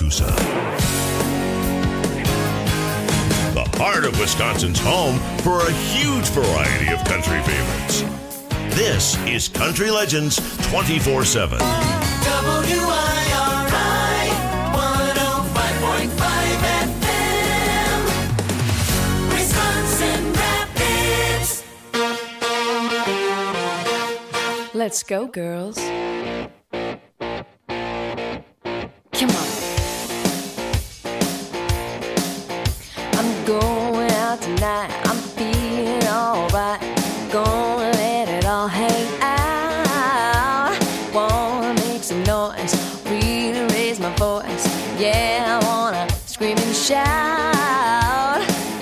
Coosa. The heart of Wisconsin's home for a huge variety of country favorites. This is Country Legends 24/7. WIRI 105.5 FM, Wisconsin Rapids. Let's go, girls. Come on. I'm going out tonight. I'm feeling alright. Gonna let it all hang out. Wanna make some noise, really raise my voice. Yeah, I wanna scream and shout.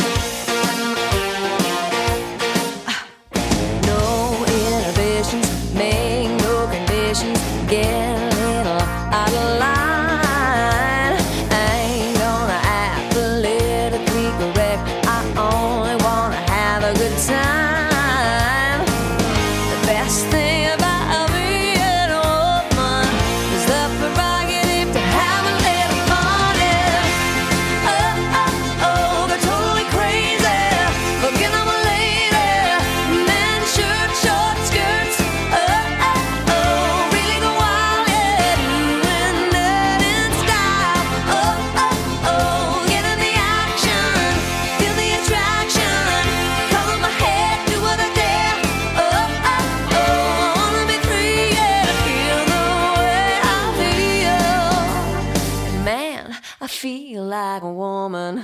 No inhibitions, make no conditions. Get a little out of line. I ain't gonna act politically correct. I only wanna have a good time. The best thing about being a woman is the prerogative to have a little fun. Oh, oh, oh, go totally crazy. Forget I'm a lady. Men, shirt, short skirts. Oh, oh, oh, really go wild, yeah. Doing that in style. Oh, oh, oh, get in the action. Feel the attraction. Color my head, do what I dare. Oh, oh, oh, I wanna be free, yeah, to feel the way I feel. And man, I feel like a woman.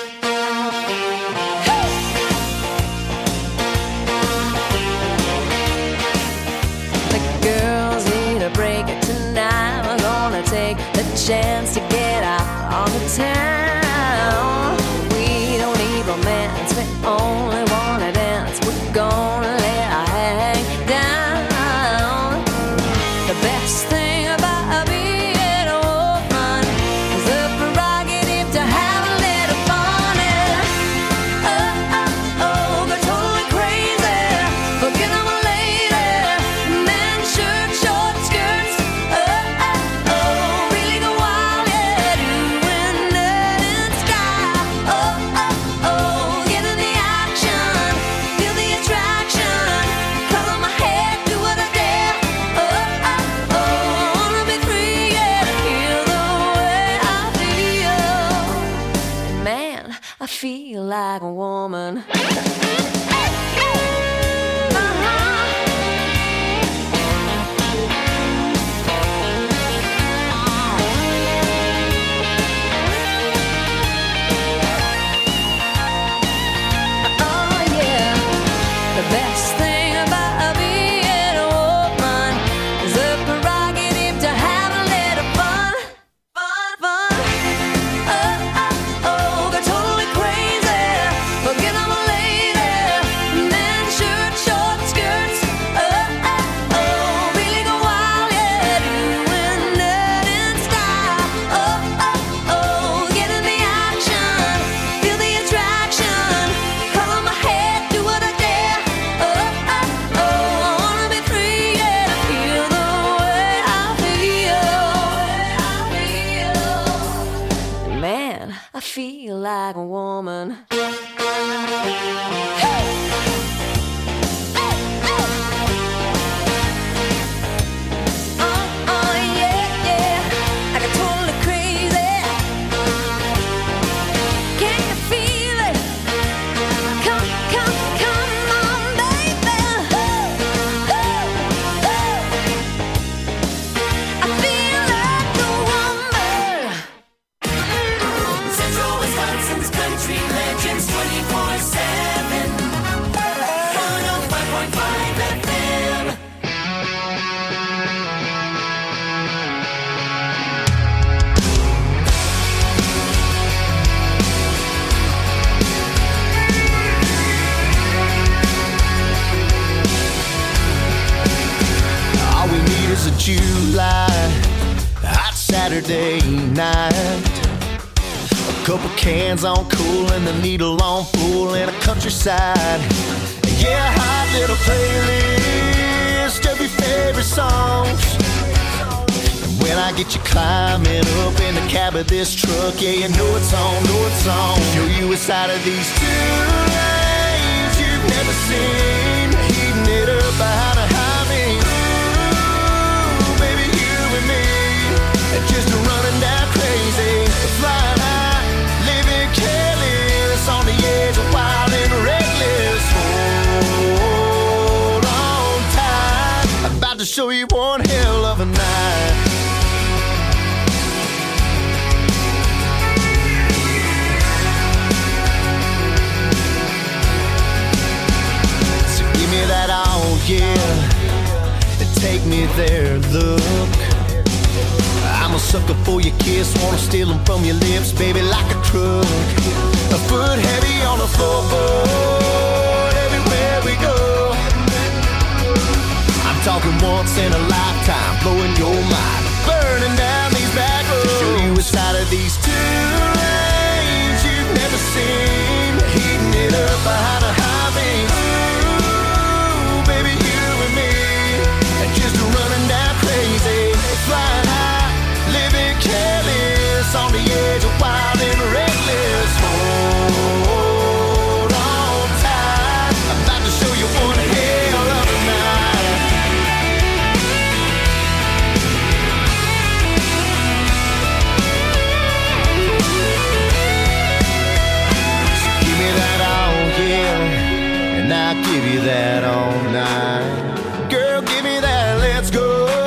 The girls need a break tonight. We're gonna take the chance to get out on the town. We don't need romance, we only wanna dance. We're gonna let our hang down. The best thing about being a woman is the prerogative to have a little fun. Oh, oh, oh, go totally crazy. Forget I'm a lady. Men, shirt, short skirts. Oh, oh, oh, really go wild, yeah. Doing that in style. Oh, oh, oh, get in the action. Feel the attraction. Color my head, do what I dare. Oh, oh, oh, I wanna be free, yeah, to feel the way I feel. Man, I feel like a woman. Oh yeah, the best thing about being a woman is the prerogative to have a little fun, fun, fun. Oh, oh, oh, go totally crazy. Forget I'm a lady. Men, shirt, short skirts. Oh, oh, oh, really go wild, yeah. Doing that in style. Oh, oh, oh, get in the action. Feel the attraction. Color my head, do what I dare. Oh, oh, oh, I wanna be free, yeah, to feel the way I feel. Man, I feel like a woman. Oh, yeah, yeah, I got totally crazy. Can you feel it? Come, come, come on, baby. I feel like a woman. Central Wisconsin's Country Legends 24/7, 105.5 FM. All we need is a July hot Saturday night. A couple cans on cool and the needle on full in a countryside. Yeah, a hot little playlist of your favorite songs. When I get you climbing up in the cab of this truck, yeah, you know it's on, Show you a side of these two lanes you've never seen. Heating it up behind a high beam. Ooh, baby, you and me, just running down crazy, flying high, living careless, on the edge of wild and reckless. Hold on tight, I'm about to show you one hell of a night. So give me that all, yeah, and take me there, look. I'm a sucker for your kiss, wanna steal them from your lips, baby, like a truck. A foot heavy on the floorboard, everywhere we go. I'm talking once in a lifetime, blowing your mind, burning down these back roads. To show you a side of these two lanes you've never seen. Heating it up behind a high beam. Ooh, baby, you and me, just running down crazy, flying high, living careless, on the edge of wild and reckless. Hold on tight, I'm about to show you one hell of a night. So give me that all, yeah, and I'll give you that all night. Girl, give me that, let's go.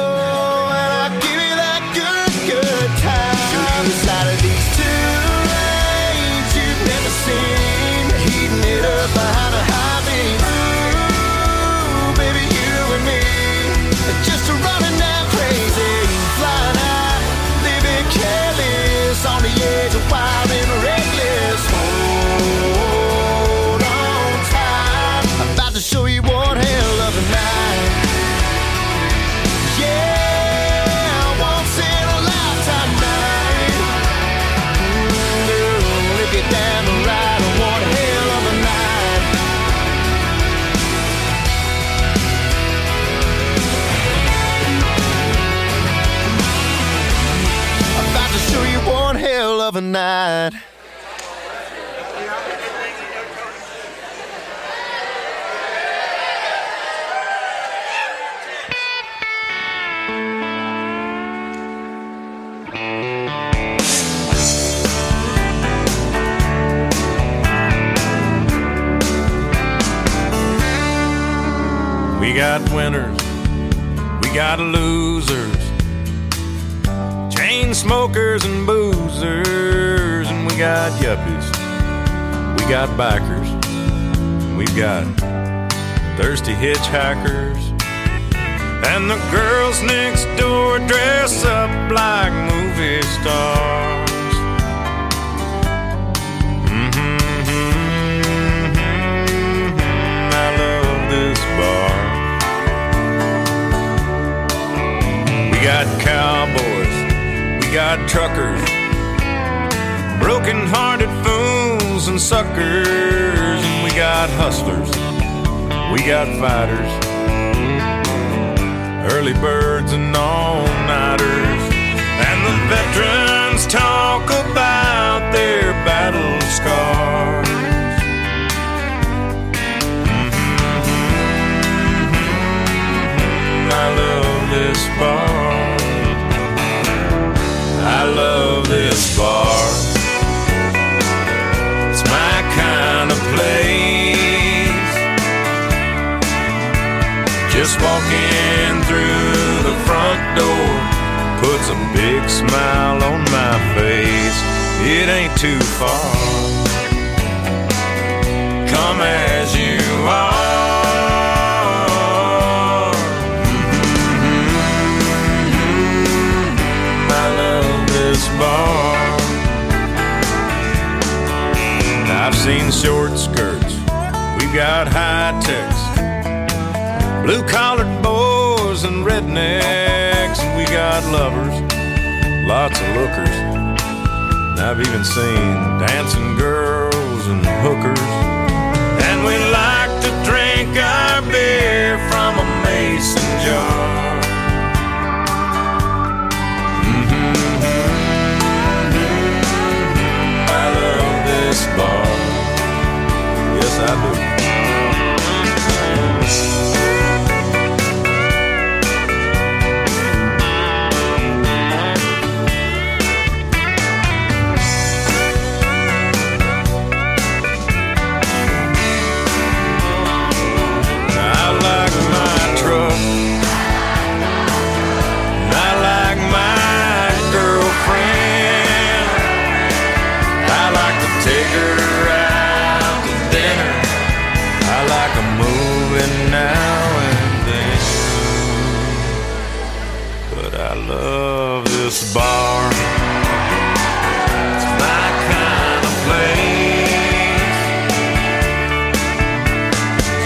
Side of these two lanes you've never seen. Heating it up behind a high beam. Ooh, baby, you and me, just running down crazy, flying high, living careless, on the edge of wild and reckless. Hold on tight, I'm about to show you one hell of a night. Yeah, once in a lifetime night. Get down the ride on one hell of a night. I'm about to show you one hell of a night. We got winners, we got losers, chain smokers and boozers, and we got yuppies, we got bikers, we've got thirsty hitchhikers, and the girls next door dress up like movie stars. I love this bar. We got cowboys, we got truckers, broken-hearted fools and suckers, and we got hustlers, we got fighters, early birds and all-nighters, and the veterans talk about their battle scars. I love this bar. I love this bar. It's my kind of place. Just walking through the front door puts a big smile on my face. It ain't too far. Come as you are. Bar. I've seen short skirts, we've got high techs, blue-collared boys and rednecks, and we got lovers, lots of lookers. And I've even seen dancing girls and hookers. And we like to drink our beer from a mason jar.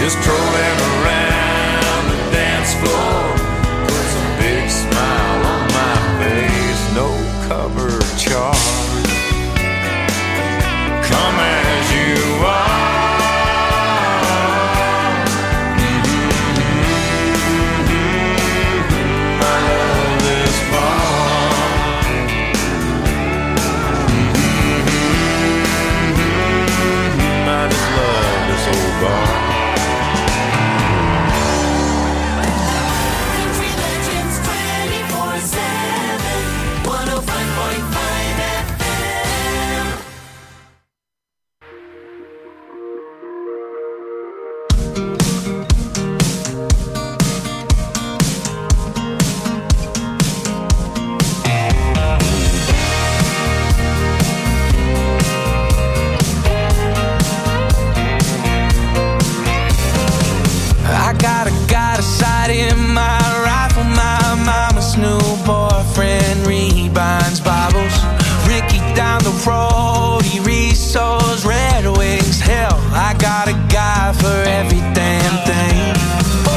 just trolling around the dance floor. Puts a big smile on my face, no cover charge. Come as you are. Country Legends 24/7, 105.5 FM. I got a sight in my rifle. My mama's new boyfriend rebinds Bibles. Ricky down the road, he resows Red Wings. Hell, I got a guy for every damn thing. Oh,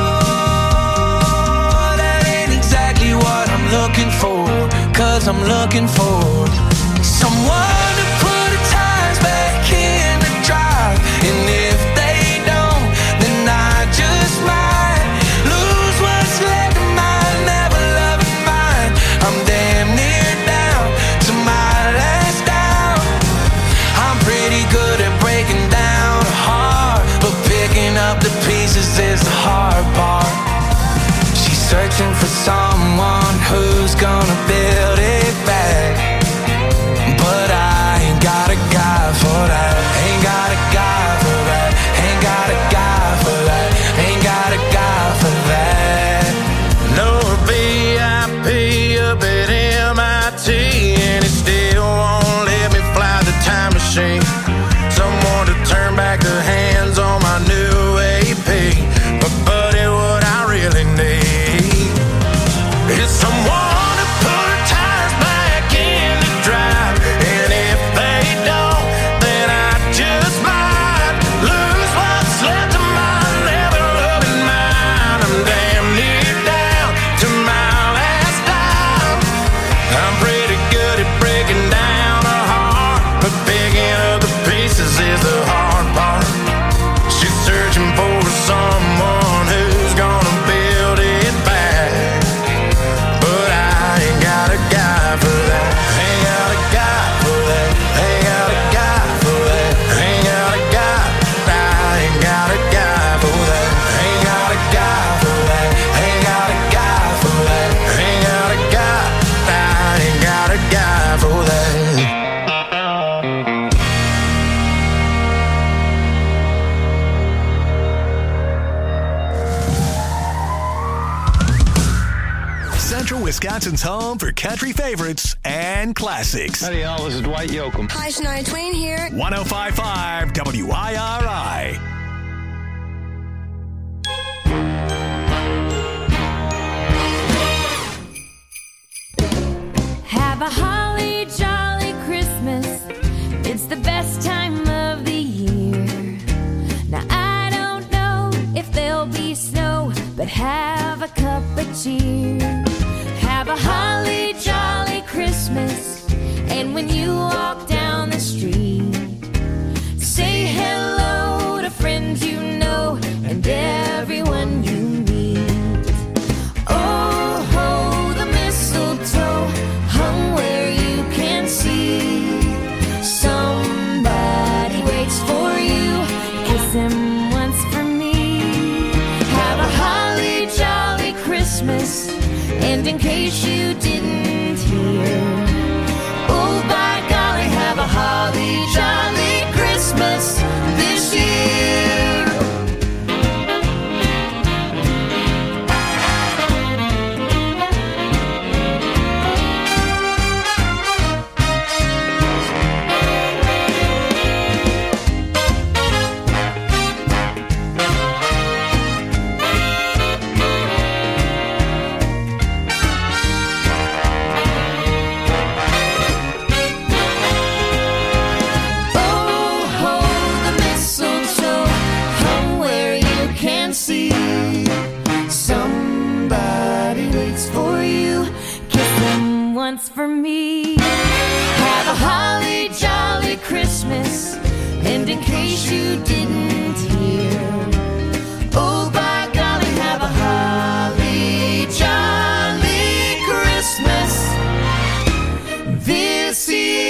that ain't exactly what I'm looking for. 'Cause I'm looking for someone to put the tires back in the drive. And if they don't, then I just might lose what's left of my never loving mind. I'm damn near down to my last down. I'm pretty good at breaking down a heart, but picking up the pieces is the hard part. She's searching for someone who's gonna build it back, but I ain't got a guy for that. Ain't got a guy for that. Ain't got a guy for that. Ain't got a guy for that. No VIP up at MIT, and it still won't let me fly the time machine. Someone to turn back the hands on my new AP. But buddy, what I really need is someone to put the tires back in the drive. And if they don't, then I just might lose what's left of my never loving mind. I'm damn near down to my last dime. I'm pretty good at breaking down a heart, but picking up the pieces is the hard part. She's searching for someone who's gonna build it back, but I ain't got a guy for that. Ain't got a guy for that. Ain't got a guy for that. Ain't got a guy. I ain't got a guy for that. Ain't got a guy for that. Ain't got a guy for that. Ain't got a guy. I ain't got a guy for that. Central Wisconsin's home for country favorites and classics. Howdy, y'all. This is Dwight Yoakam. Hi, Shania Twain here. 105.5 WIRI. Have a holly jolly Christmas. It's the best time of the year. Now I don't know if there'll be snow, but have a cup of cheer. Have a holly jolly Christmas. And when you walk down the street, say hello to friends you know and everyone you meet. Oh, ho, the mistletoe hung where you can see. Somebody waits for you. Kiss him once for me. Have a holly jolly Christmas. And in case you didn't hear, oh, by golly, have a holly jolly Christmas this year. case you didn't hear. Oh, by golly, have a holly jolly Christmas this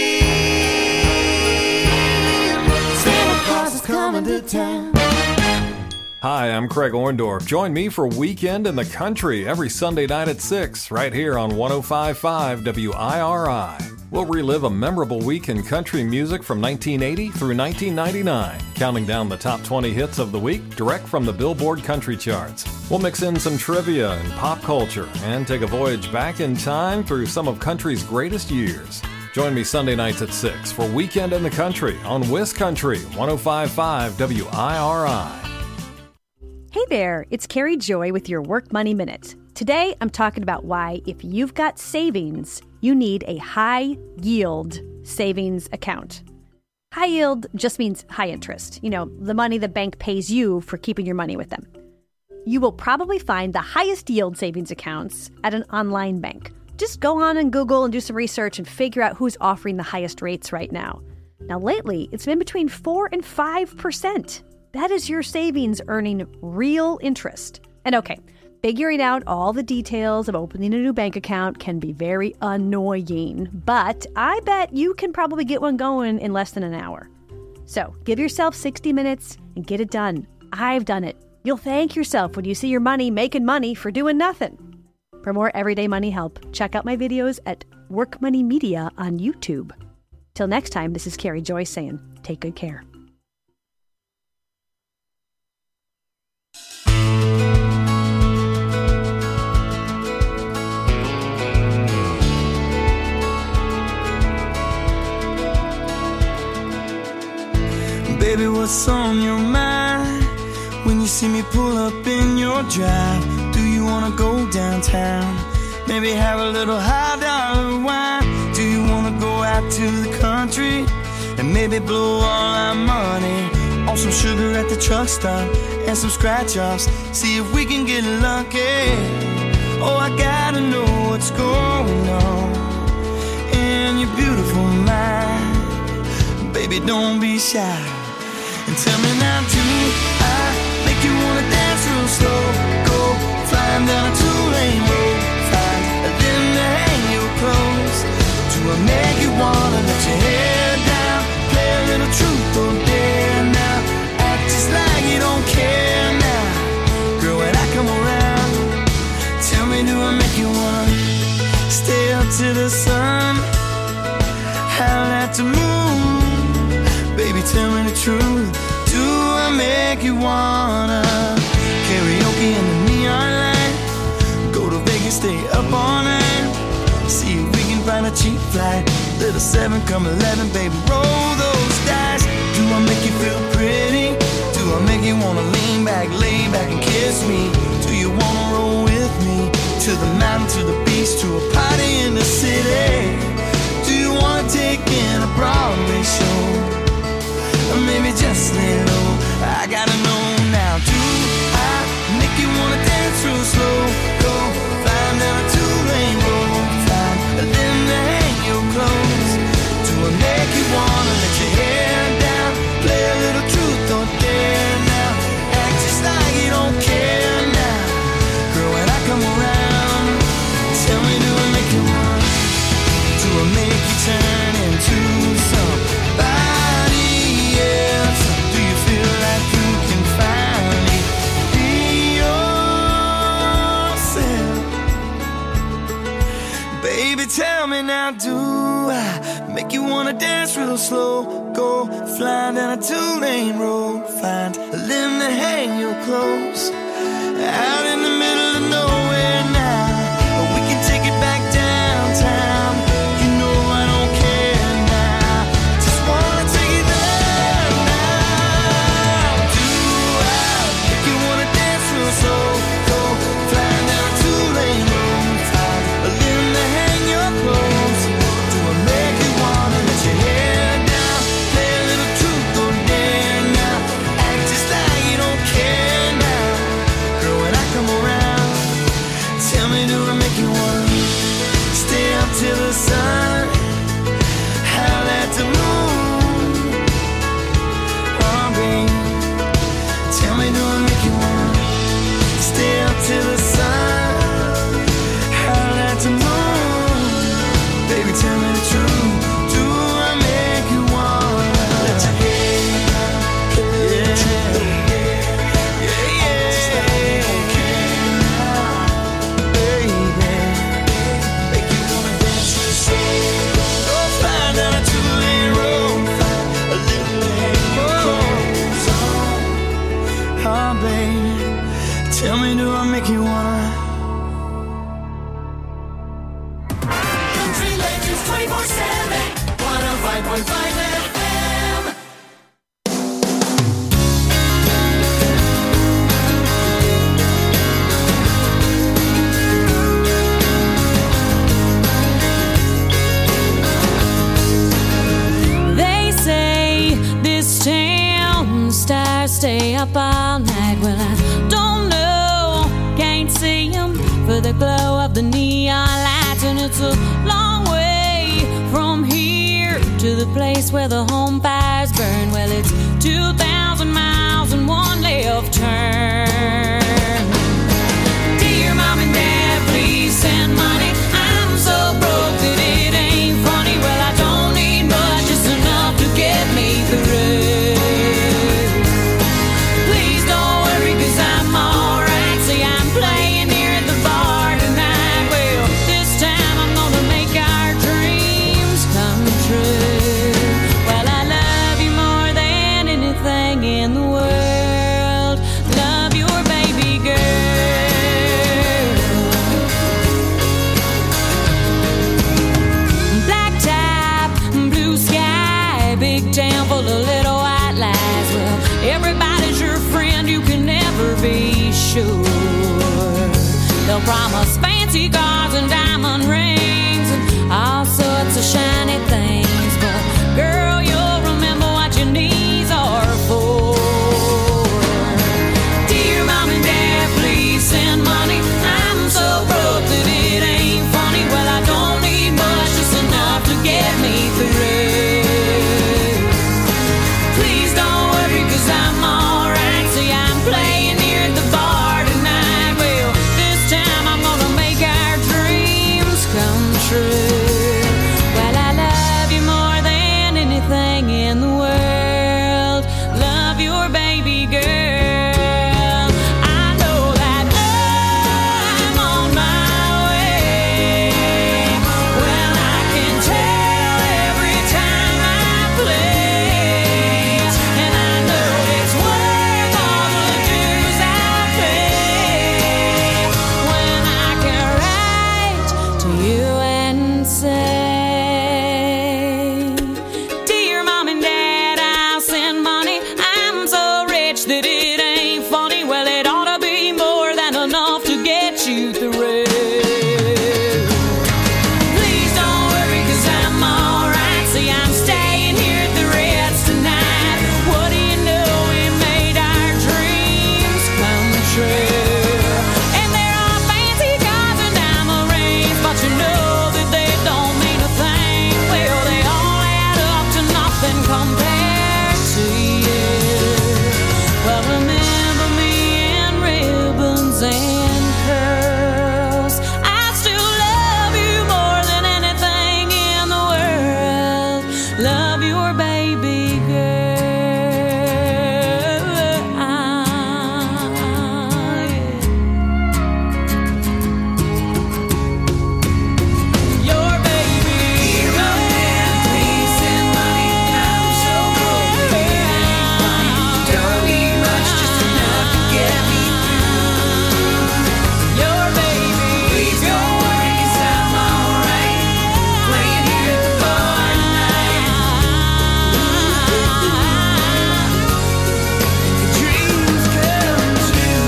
year. Santa Claus is coming to town. Hi, I'm Craig Orndorff. Join me for Weekend in the Country every Sunday night at 6, right here on 105.5 WIRI. We'll relive a memorable week in country music from 1980 through 1999, counting down the top 20 hits of the week direct from the Billboard Country Charts. We'll mix in some trivia and pop culture and take a voyage back in time through some of country's greatest years. Join me Sunday nights at 6 for Weekend in the Country on Wiz Country 105.5 WIRI. Hey there, it's Carrie Joy with your Work Money Minute. Today, I'm talking about why, if you've got savings, you need a high-yield savings account. High yield just means high interest. You know, the money the bank pays you for keeping your money with them. You will probably find the highest yield savings accounts at an online bank. Just go on and Google and do some research and figure out who's offering the highest rates right now. Now, lately, it's been between 4 and 5%. That is your savings earning real interest. And okay, figuring out all the details of opening a new bank account can be very annoying, but I bet you can probably get one going in less than an hour. So give yourself 60 minutes and get it done. I've done it. You'll thank yourself when you see your money making money for doing nothing. For more everyday money help, check out my videos at Work Money Media on YouTube. Till next time, this is Carrie Joy saying, take good care. Baby, what's on your mind when you see me pull up in your drive? Do you wanna go downtown? Maybe have a little high dollar wine? Do you wanna go out to the country and maybe blow all our money on some sugar at the truck stop and some scratch offs? See if we can get lucky. Oh, I gotta know what's going on in your beautiful mind. Baby, don't be shy. And tell me now, do I make you wanna dance real slow? Go flying down a two-lane road, find a limb to hang your clothes. Do I make you wanna let your hair down, play a little truth or dare now, act just like you don't care now? Girl, when I come around, tell me, do I make you wanna stay up to the sun, howl at the moon? Baby, tell me the truth. Do I make you wanna karaoke in the neon light? Go to Vegas, stay up all night. See if we can find a cheap flight. Little 7, come 11, baby, roll those dice. Do I make you feel pretty? Do I make you wanna lean back, lay back and kiss me? Do you wanna roll with me to the mountain, to the beach, to a party in the city? Do you wanna take in a Broadway show? Or maybe just lay low. I gotta know now. Do I make you wanna dance real slow? Go flying down a two-lane road, find a limb to hang your clothes. Do I make you wanna let your hair down, play a little truth or dare now, act just like you don't care now? Girl, when I come around, tell me, do I make you wanna? Do I make you turn into somebody? Do you feel like you can finally be yourself? Baby, tell me now, do I make you wanna dance real slow? Go flying down a two-lane road, find a limb to hang your clothes. Out in the middle of nowhere now, we can take it back downtown. You know I don't care now, just wanna take it there now. Do I make you wanna dance real slow? Go flying down a two-lane road, find a limb to hang your clothes. Do I make you wanna let your hair down, play a little truth or dare now, act just like you don't care now? Girl, when I come babe. Tell me, do I make you wanna? Country Legends 24/7, 105.5 FM. They say this town stars stay up all night. Well, I don't know, can't see them for the glow of the neon lights. And it's a long way from here to the place where the home fires burn. Well, it's 2,000 miles and one left turn. Dear Mom and Dad, please send money. I'm so broke that it ain't funny. Well, I don't need much, just enough to get me through. Please don't worry, 'cause I'm alright. See, I'm playing here at the bar tonight. Well, this time I'm gonna make our dreams come true. Well, I love you more than anything in the world. Love your baby girl. Black top, blue sky, big town full of little white lies. Well, everybody's your friend, you can never be sure. They'll promise fancy cars and diamond rings and all sorts of shiny things, but girl, you'll remember what your knees are for. Dear Mom and Dad, please send money. I'm so broke that it ain't funny. Well, I don't need much, just enough to get me through. Please don't worry, 'cause I'm alright. See, I'm playing here at the bar tonight. Well, this time I'm gonna make our dreams come true. Well, I love you more than anything in the world. Love your baby girl. I know that I'm on my way. Well, I can tell every time I play, and I know it's worth all the dues I pay. When I can write to you and say, Dear Mom and Dad, I'll send money. I'm so rich that it ain't funny. Well, it ought to be more than enough to get you through. Please don't worry, 'cause I'm alright. See, I'm staying here at the Ritz tonight. What do you know, we made our dreams come true. And there are fancy cars and diamond rings, but you know that they don't mean a thing. Well, they all add up to nothing compared to you. Well, remember me in ribbons and curls. I still love you more than anything in the world. Love your baby girl. Your baby girl. Please send money. I'm so broke that it ain't funny. Don't need much, just enough to get me through. Your baby. Please don't worry, 'cause I'm alright. Playing here at the bar tonight. Dreams come true.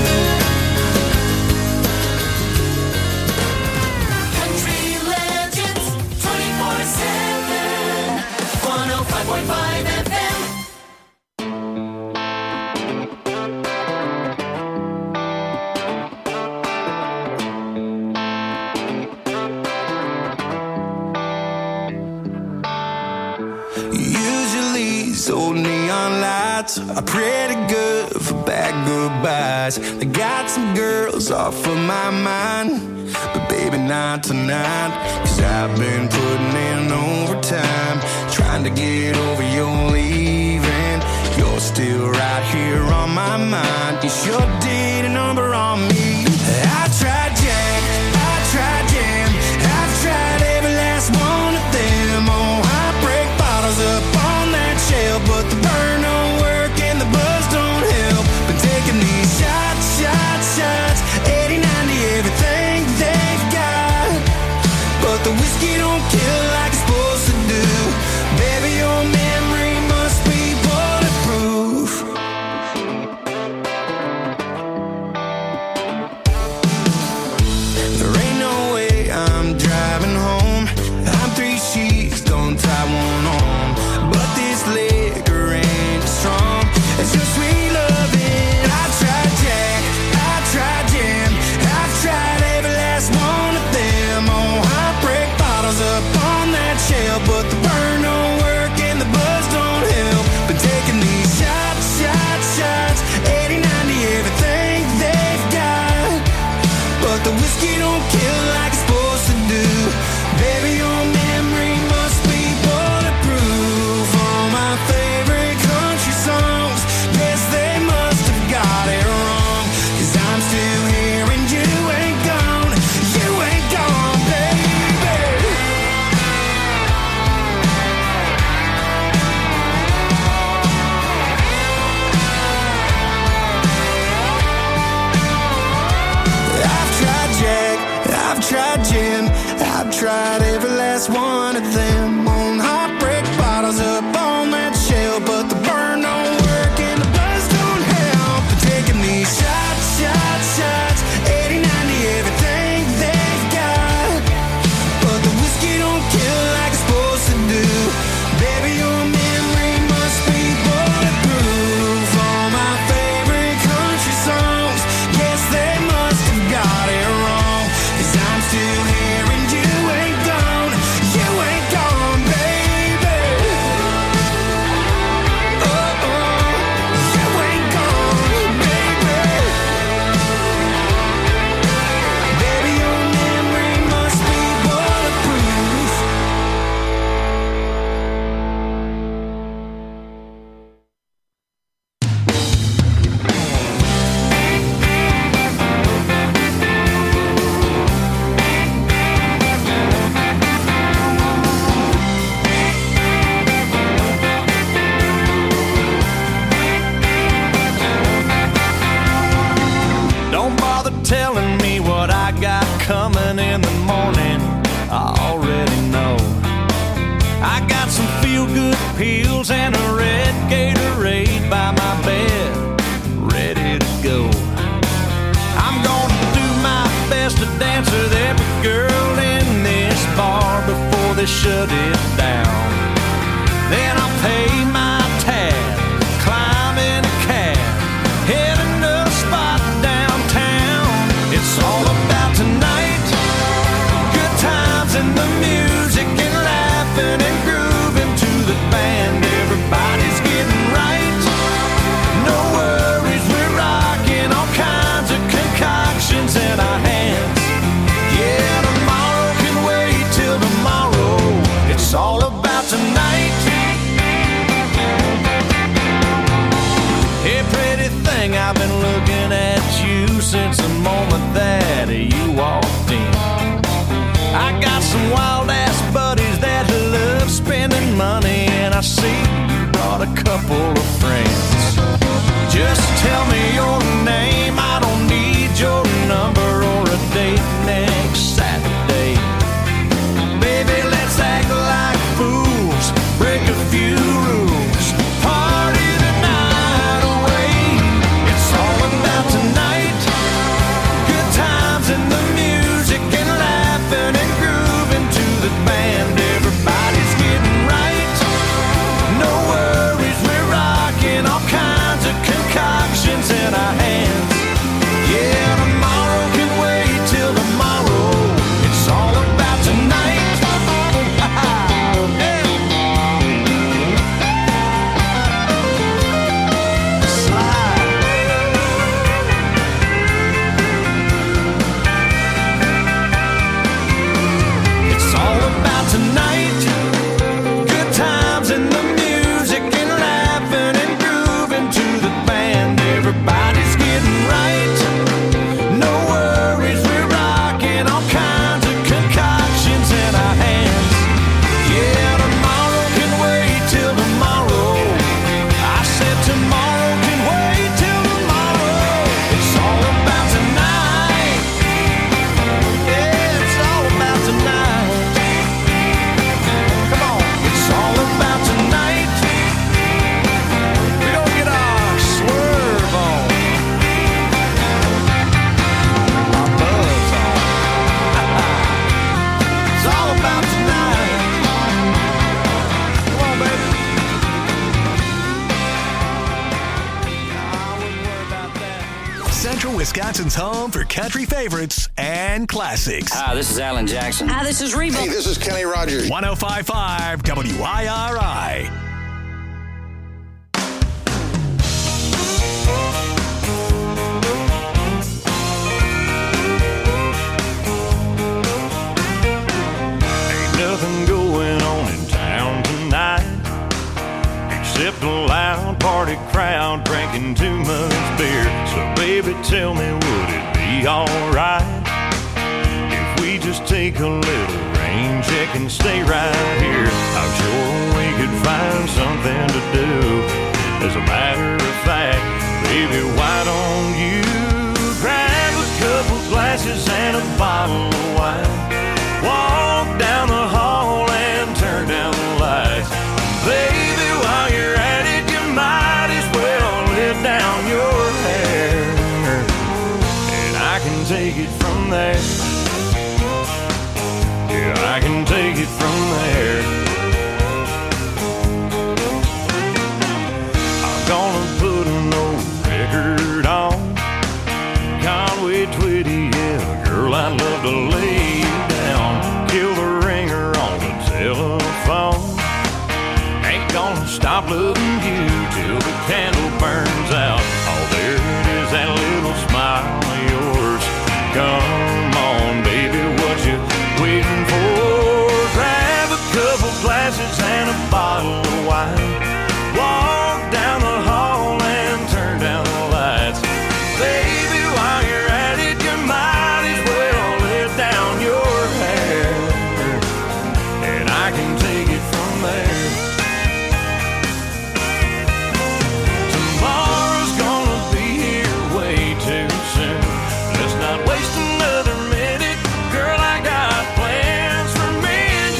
Country Legends 24/7, 105.5 FM. Usually these old neon lights are pretty good for bad goodbyes. They got some girls off of my mind, but baby not tonight. 'Cause I've been putting in overtime, trying to get over your leaving. You're still right here on my mind. You sure did a number on me. I tried Jack, I tried Jam, I've tried every last one of them. Oh, I break bottles up on that shelf, but the burn don't work and the buzz don't help. Been taking these shots tried every last one of them. On heartbreak bottles up on that shelf, but the burn don't work and the buzz don't help. They're taking these shots, shots, shots, 80, 90, everything they've got. But the whiskey don't kill like it's supposed to do. Baby, your memory must be bulletproof. All my favorite country songs, guess they must have got it wrong. 'Cause I'm still here and you ain't gone. You ain't gone, baby. Oh, you ain't gone, baby. Baby, your memory must be bulletproof. Don't bother telling me what I got coming in the morning. I already know. I got some feel-good pills and a red Gatorade by my bed, ready to go. I'm gonna do my best to dance with every girl in this bar before they shut it down. Then I'll pay my tab, climb in a cab, heading to a spot downtown. It's all about tonight, good times and the music and laughing and grooving to the band. Everybody's getting right, no worries, we're rocking all kinds of concoctions in our hands. Yeah, tomorrow can wait till tomorrow. It's all about tonight. Hey, pretty thing, I've been looking at you since the moment that you walked in. I got some wild-ass buddies that love spending money, and I see you brought a couple of friends. Just tell me your name, I don't need your number or a date next Saturday. Baby, let's act like fools, break a few rules, party the night away. It's all about tonight, good times and the music and laughing and grooving to the band. Everybody's getting right, no worries, we're rocking all kinds of concoctions in our hands. Yeah, tomorrow can wait till tomorrow. It's all about tonight. It's all about tonight, good times and the music and laughing and grooving to the band. Everybody's getting right, no worries, we're rocking all kinds of concoctions in our hands. Yeah, tomorrow can wait till tomorrow. I said tomorrow can wait till tomorrow. It's all about tonight. Yeah, it's all about tonight. Come on, it's all about tonight. We gonna get our swerve on, our buzz on. It's all about tonight. Come on, baby. I wouldn't worry about that. Central Wisconsin's home for country favorites and classics. Hi, this is Alan Jackson. Hi, this is Reba. Hey, this is Kenny Rogers. 105.5 WIRI. Ain't nothing going on in town tonight except a loud party crowd drinking too much beer. So baby, tell me, would it be alright if we just take a little rain check and stay right here? I'm sure we could find something to do. As a matter of fact, baby, why don't you grab a couple glasses and a bottle of wine? Walk take it from there. Yeah, I can take it from there. I'm gonna put an old record on Conway Twitty, yeah, girl, I'd love to lay you down. Kill the ringer on the telephone. Ain't gonna stop loving you till the candle burns out. Oh, there it is, that little smile of yours. Come on, baby, what you waiting for? Grab a couple glasses and a bottle of wine. Walk down the hall and turn down the lights. Baby, while you're at it, you might as well let down your hair. And I can take it from there. Tomorrow's gonna be here way too soon. Let's not waste another minute. Girl, I got plans for me and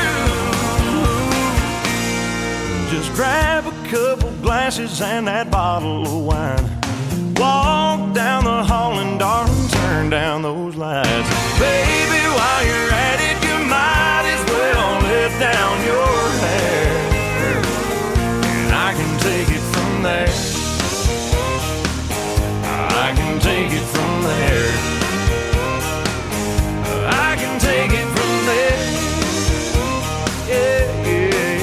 you. Just grab a couple glasses and that bottle of wine. Walk down the hall and darling, turn down those lights. Baby, while you're at it, you might as well let down your hair. And I can take it from there. I can take it from there. I can take it from there. Yeah, yeah,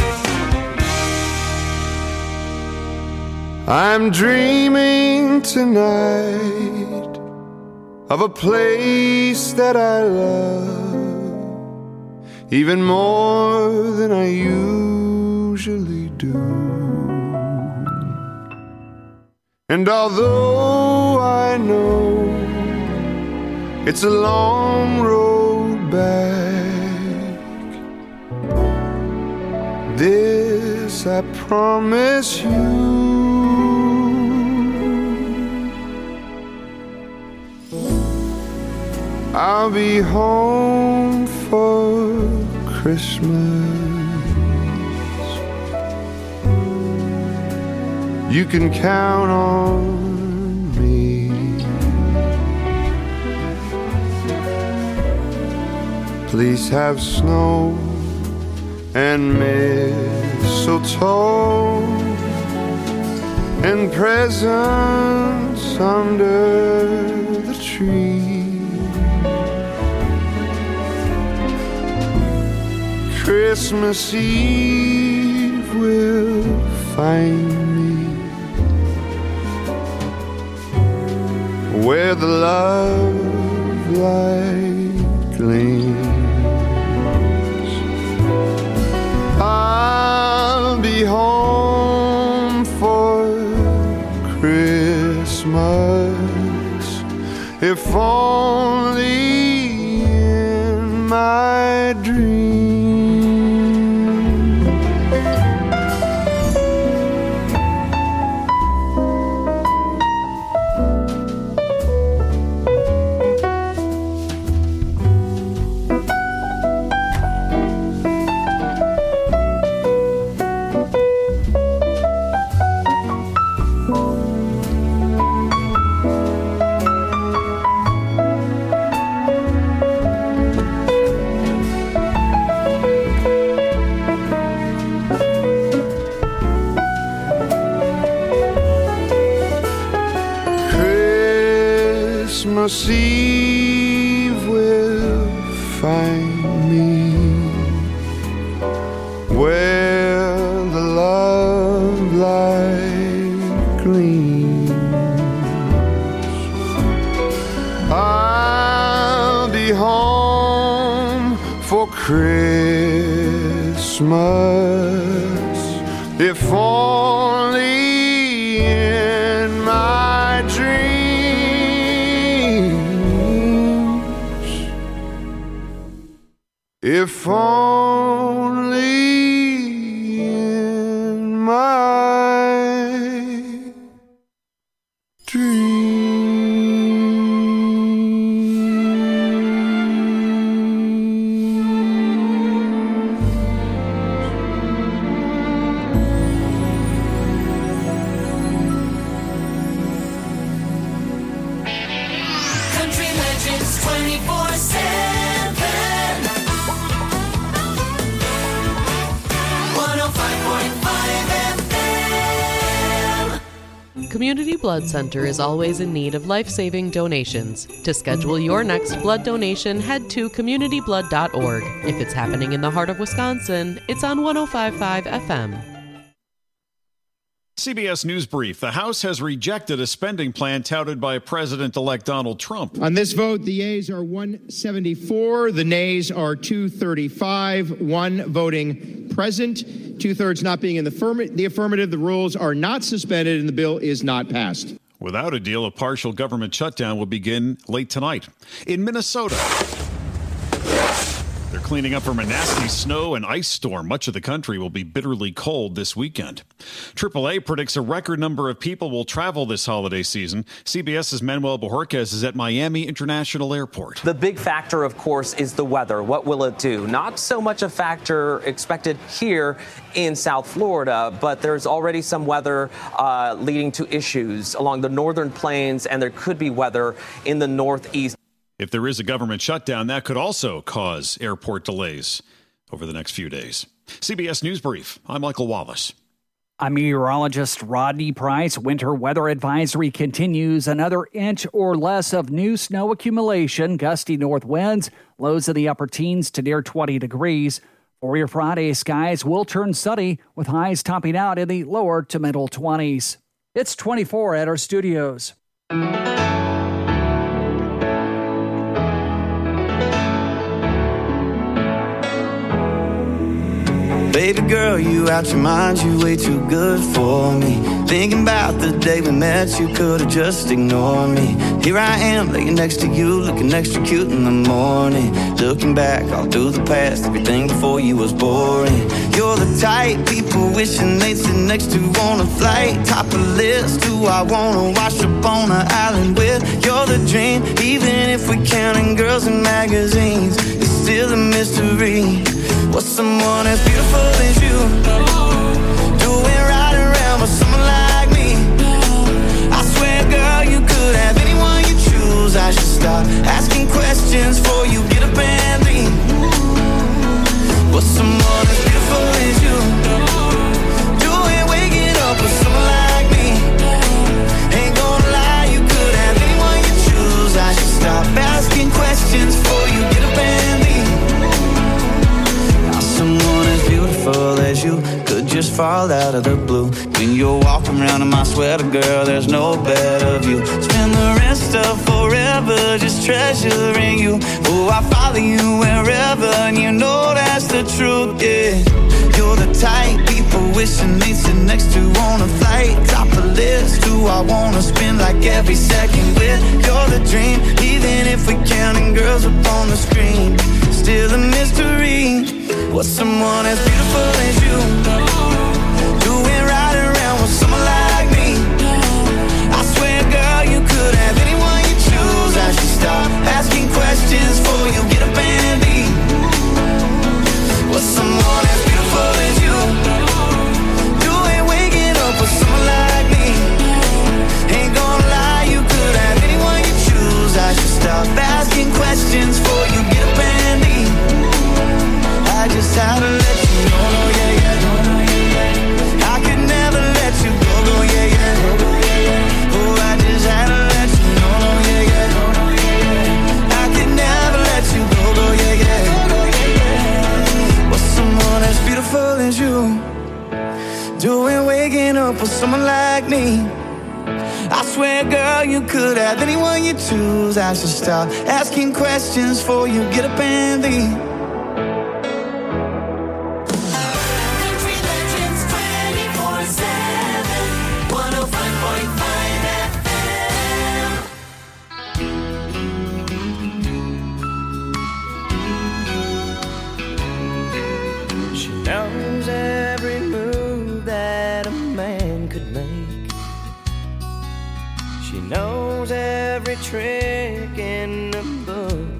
yeah. I'm dreaming tonight of a place that I love even more than I usually do. And although I know it's a long road back, this I promise you. I'll be home for Christmas. You can count on me. Please have snow and mistletoe and presents under the tree. Christmas Eve will find me where the love light gleams. I'll be home for Christmas, if only in my dreams. Christmas Eve will find me where the love light gleams. I'll be home for Christmas, if only in my dreams. If only in my Community Blood Center is always in need of life-saving donations. To schedule your next blood donation, head to communityblood.org. If it's happening in the heart of Wisconsin, it's on 105.5 FM. CBS News Brief. The House has rejected a spending plan touted by President-elect Donald Trump. On this vote, the yeas are 174, the nays are 235, one voting present, two-thirds not being in the affirmative. The rules are not suspended and the bill is not passed. Without a deal, a partial government shutdown will begin late tonight. In Minnesota, they're cleaning up from a nasty snow and ice storm. Much of the country will be bitterly cold this weekend. AAA predicts a record number of people will travel this holiday season. CBS's Manuel Bojorquez is at Miami International Airport. The big factor, of course, is the weather. What will it do? Not so much a factor expected here in South Florida, but there's already some weather leading to issues along the northern plains, and there could be weather in the northeast. If there is a government shutdown, that could also cause airport delays over the next few days. CBS News Brief. I'm Michael Wallace. I'm meteorologist Rodney Price. Winter weather advisory continues. Another inch or less of new snow accumulation, gusty north winds, lows in the upper teens to near 20 degrees. For your Friday, skies will turn sunny with highs topping out in the lower to middle 20s. It's 24 at our studios. Baby girl, you out your mind, you way too good for me. Thinking about the day we met, you could've just ignored me. Here I am, laying next to you, looking extra cute in the morning. Looking back all through the past, everything before you was boring. You're the type people wishing they'd sit next to on a flight. Top of the list, who I wanna wash up on an island with. You're the dream, even if we're counting girls in magazines. It's still a mystery. What's someone as beautiful as you doing right around with someone like me? I swear, girl, you could have anyone you choose. I should stop asking questions before you get up and leave. What's someone as beautiful as you doing waking up with someone like me? Ain't gonna lie, you could have anyone you choose. I should stop asking questions before you get up and leave. Someone as beautiful as you could just fall out of the blue. When you're walking around in my sweater, girl, there's no better view. Spend the rest of forever just treasuring you. Oh, I follow you wherever, and you know that's the truth, yeah. You're the type people wishing they'd sit next to on a flight. Top of the list, who I wanna spend like every second with. You're the dream, even if we're counting girls up on the screen. Still a mystery. What's someone as beautiful as you doing right around with someone like me? I swear, girl, you could have anyone you choose. I should stop asking questions before you get up and leave. What's someone as beautiful as you doing waking up with someone like me? Ain't gonna lie, you could have anyone you choose. I should stop asking questions before you get up and leave. I just had to let you know, no, yeah, yeah. I could never let you go, go, yeah, yeah. Oh, I just had to let you know, no, yeah, yeah. I could never let you go, go, yeah, yeah. What's someone as beautiful as you doing waking up with someone like me? I swear, girl, you could have anyone you choose. I should stop asking questions before you get up and leave. Knows every move that a man could make. She knows every trick in the book.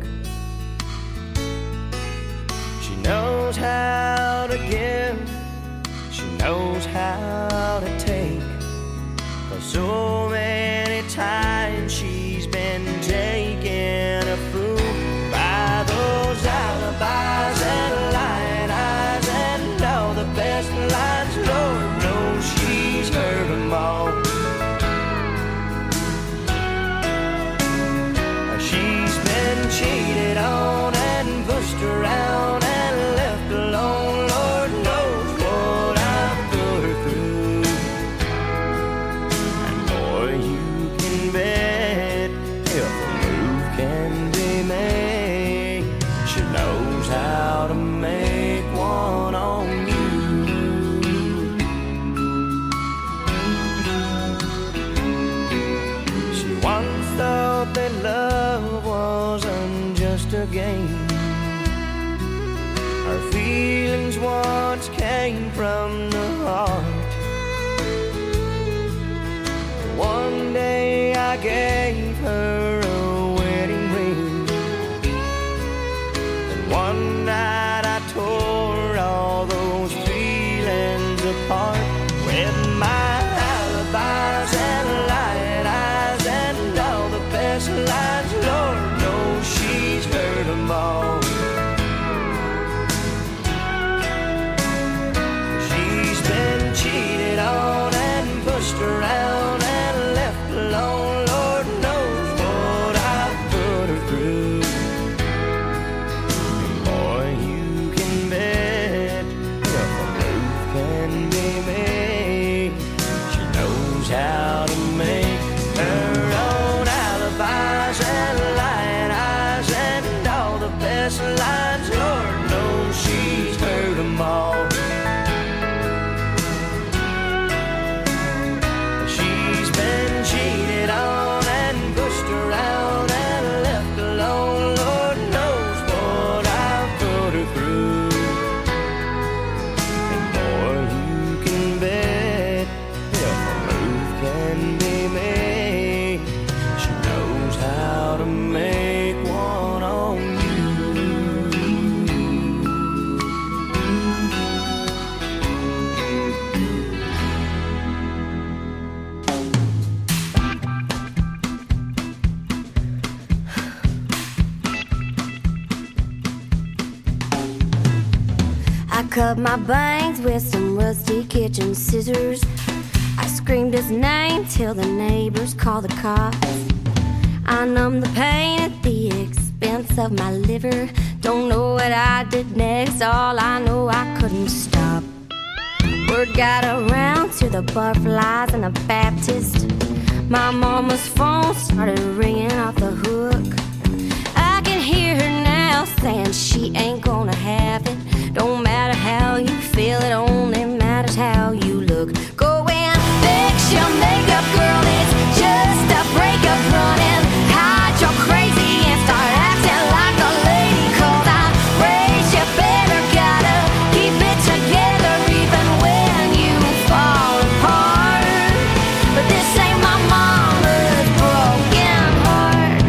She knows how to give. She knows how to take. 'Cause so many times she's been taken a fool by those alibis and lying eyes and all the best lines. Lord knows she's heard them all. things once came from the heart. One day I gave her a wedding ring, and one night I tore all those feelings apart with my alibis and light eyes and all the best lines. Lord knows she's heard them all. She's been cheated on and pushed around and left alone. Lord knows what I've put her through. And boy, you can bet if a move can be made, she knows how to make her own alibis and light eyes and all the best lines. Lord knows she's heard them all. She's been cheated on and pushed around and left alone. Lord knows what I've put her through. And boy, you can bet if a move can be made, she knows how to make one on you. I cut my bangs with some rusty kitchen scissors. I screamed his name till the neighbors called the cops. I numbed the pain at the expense of my liver. Don't know what I did next, all I know I couldn't stop. Word got around to the butterflies and the Baptist. My mama's phone started ringing off the hook. I can hear her now saying she ain't gonna have it. Don't matter how you feel, it only matters how you look. Go and fix your makeup, girl, it's just a breakup. Run and hide your crazy and start acting like a lady. 'Cause I raised you better, gotta keep it together even when you fall apart. But this ain't my mama's broken heart.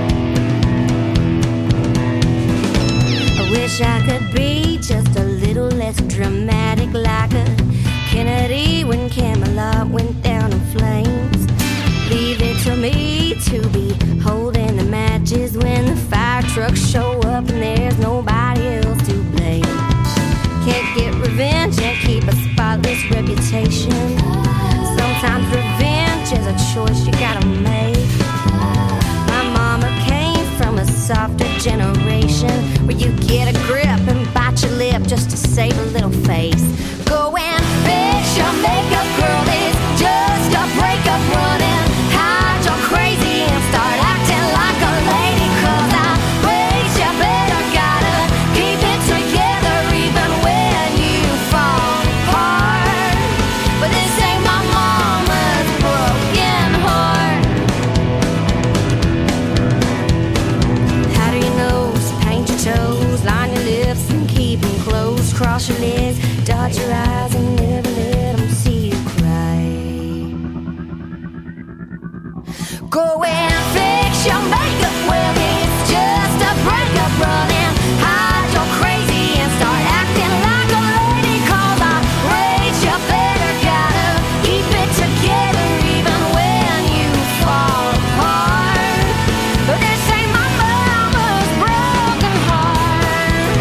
I wish I could be just a little less dramatic, like a Kennedy when Camelot went down in flames. Leave it to me to be holding the matches when the fire trucks show up and there's nobody else to blame. Can't get revenge and keep a spotless reputation. Sometimes revenge is a choice you gotta make. My mama came from a softer generation where you get a grip and bite your lip just to save a little face. Go and fix your makeup, girl, it's just a breakup. Run and hide your crazy and start acting like a lady. 'Cause I raised you better, gotta keep it together even when you fall apart. But this ain't my mama's broken heart. How do you know? Paint your toes, line your lips and keep them closed. Cross your legs, dot your eyes and never let them see you cry. Go and fix your makeup, well it's just a breakup. Run and hide your crazy and start acting like a lady. 'Cause I raised you better, gotta keep it together even when you fall apart. But this ain't my mama's broken heart.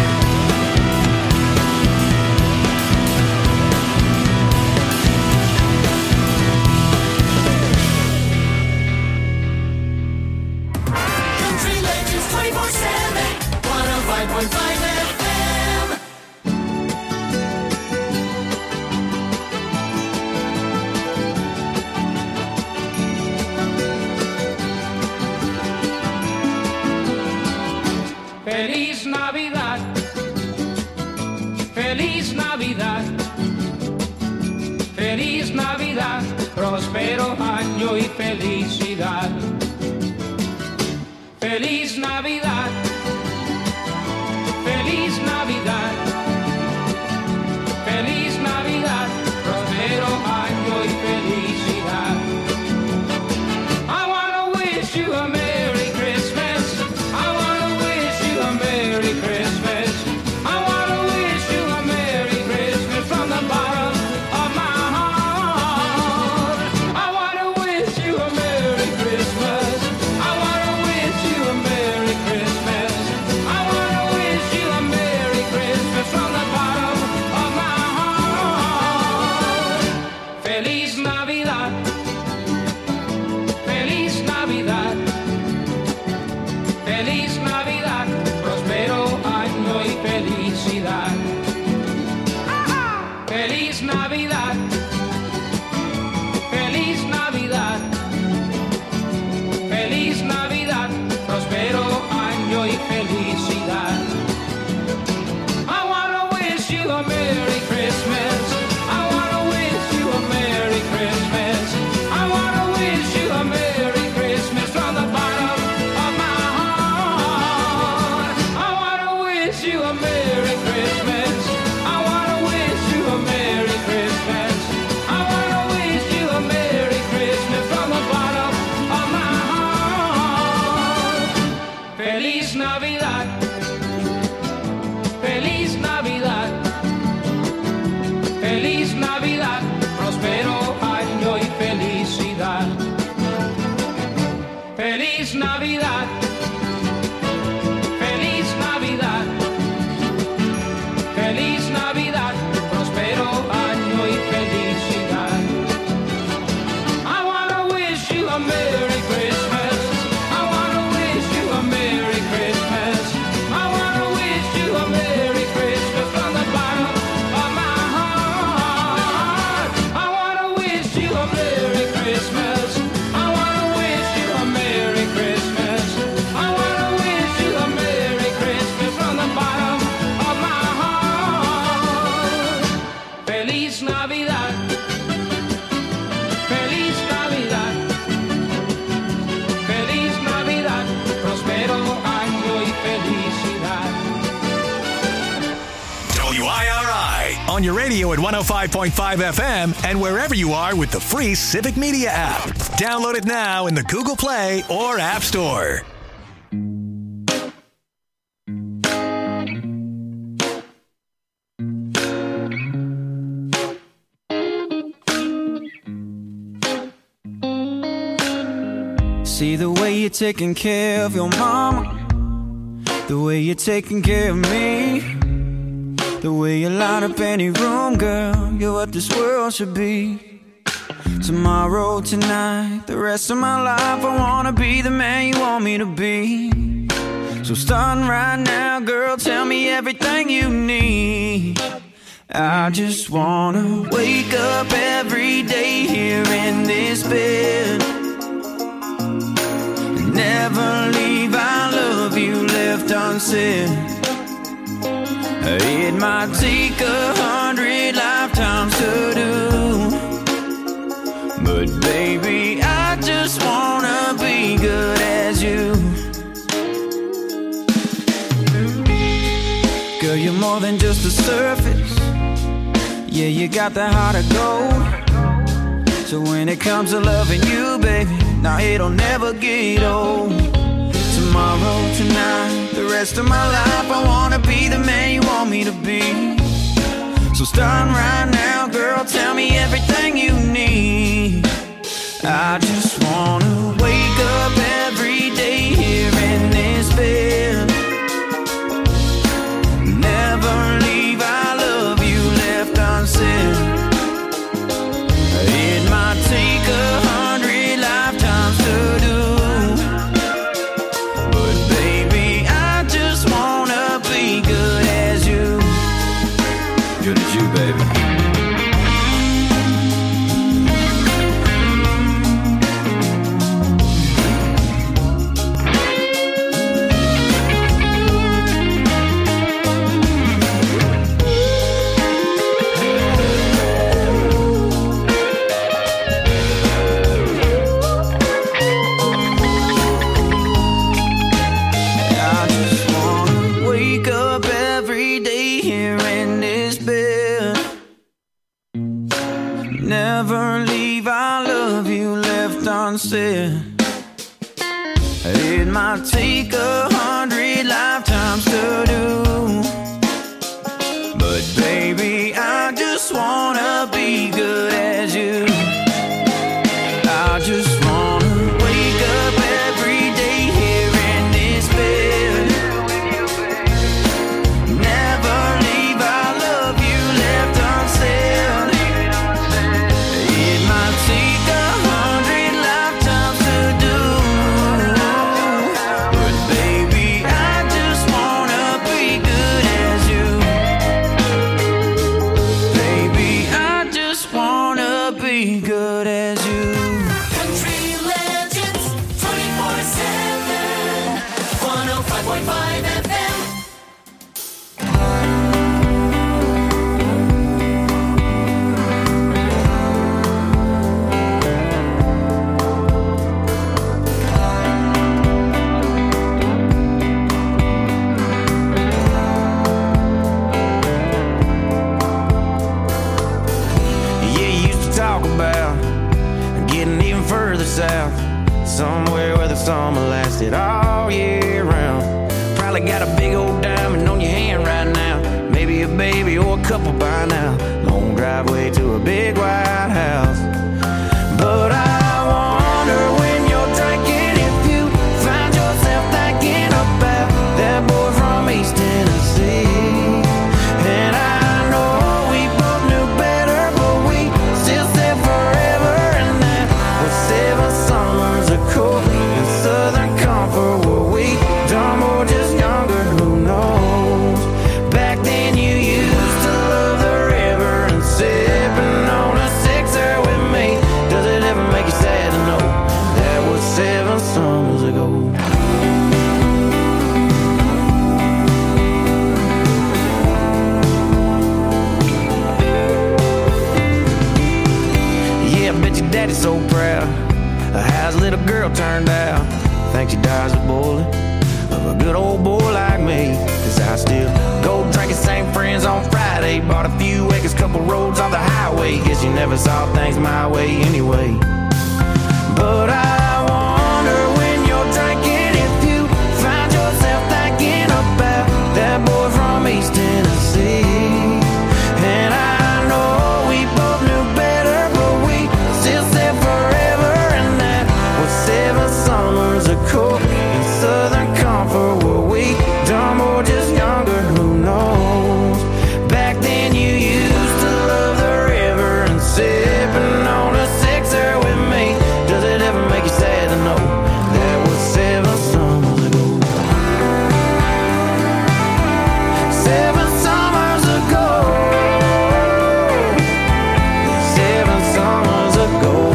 Country Feliz Navidad. Feliz Navidad. Feliz Navidad. Próspero año y felicidad. I wanna wish you a Merry Christmas. I wanna wish you a Merry Christmas. I wanna wish you a Merry Christmas from the bottom of my heart. I wanna wish you a Merry Christmas. I wanna wish you a Merry Christmas. I wanna wish you a Merry Christmas from the bottom of my heart. Feliz Navidad. Feliz Navidad. Feliz Navidad. Prospero año y felicidad. WIRI on your radio at 105.5 FM and wherever you are with the free Civic Media app. Download it now in the Google Play or App Store. See the way you're taking care of your mama, the way you're taking care of me, the way you light up any room, girl, you're what this world should be. Tomorrow, tonight, the rest of my life, I wanna be the man you want me to be. So starting right now, girl, tell me everything you need. I just wanna wake up every day here in this bed. Never leave, I love you left unsaid. It might take 100 lifetimes to do, but baby, I just wanna be good as you. Girl, you're more than just the surface. Yeah, you got the heart of gold. So when it comes to loving you, baby, now it'll never get old. Tomorrow, tonight, the rest of my life, I wanna be the man you want me to be. So starting right now, girl, tell me everything you need. I just wanna wake up every day here in this bed. Never leave, I love you left unsaid. It might take 100 lifetimes to do, but baby, I just wanna be good as you. Good as you, baby. Never leave, I love you left unsaid. It might take 100 lifetimes to do, but baby, I just wanna be good as you. I just wanna wake up every day here in this bed. Never leave, I love you left unsaid. It might take 100 lifetimes to do, but baby, I just wanna be good as you. Baby, I just wanna be good as you. Country Legends 24/7, 105.5 FM. South, somewhere where the summer lasted all year round. Probably got a big old diamond on your hand right now, maybe a baby or a couple by now. Long driveway to a big white house. But I wonder when you're drinking if you ago. Yeah, I bet your daddy's so proud of how his little girl turned out. Thinks she dies a bullet of a good old boy like me. Cause I still go drinking, same friends on Friday. Bought a few acres, couple roads off the highway. Guess you never saw things my way anyway. But I wonder when you're drinking if you find yourself thinking about that boy from East Tennessee. And I know we both knew better, but we still said forever. And that was 7 summers ago in Southern Comfort. Were we dumb or just younger? Who knows? Back then you used to love the river and sipping on a sixer with me. Does it ever make you sad to know that was 7 summers ago? 7 summers ago. 7 summers ago.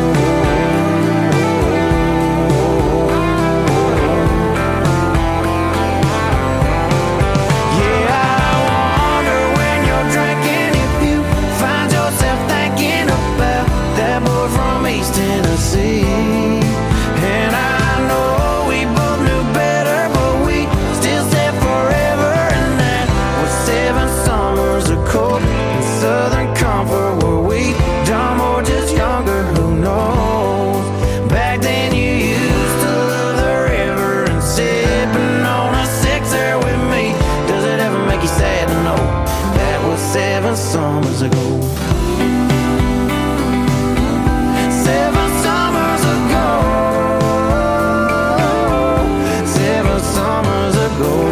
Yeah, I wonder when you're drinking if you find yourself thinking about that boy from East Tennessee. And I know we both knew better, but we still said forever. And that was 7 summers ago in Southern Comfort. Were we dumb or just younger? Who knows? Back then you used to love the river and sipping on a sixer with me. Does it ever make you sad to know that was 7 summers ago? 7 summers ago. 7 summers ago.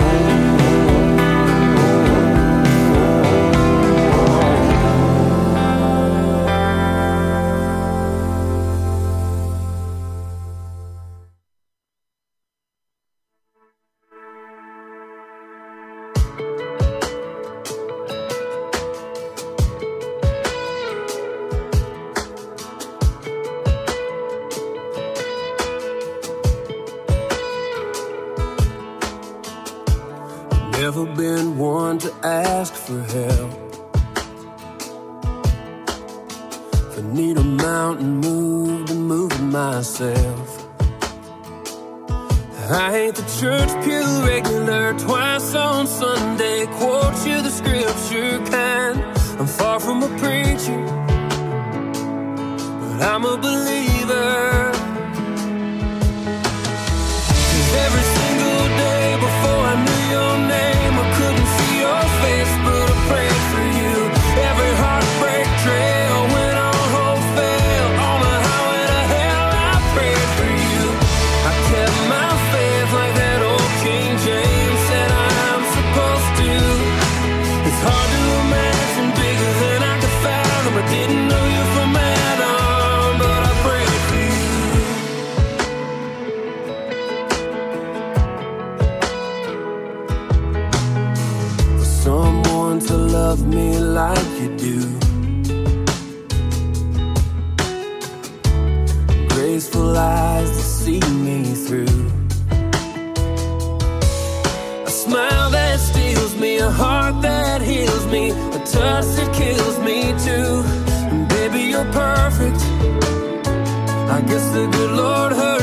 Never been one to ask for help. If I need a mountain moved, I'm moving myself. I ain't the church pew regular, twice on Sunday, quote you the scripture kind. I'm far from a preacher, but I'm a believer. 'Cause every single day before I knew your name, I couldn't see your face, but I prayed for you. Every heartbreak trail went on hope fail. On the highway to hell, I prayed for you. I kept my faith like that old King James said I'm supposed to. It's hard to imagine bigger than I could fathom. I didn't know you from Adam, but I prayed for you. Someone to love me like you do. Graceful eyes to see me through. A smile that steals me, a heart that heals me, a touch that kills me too. And baby, you're perfect. I guess the good Lord heard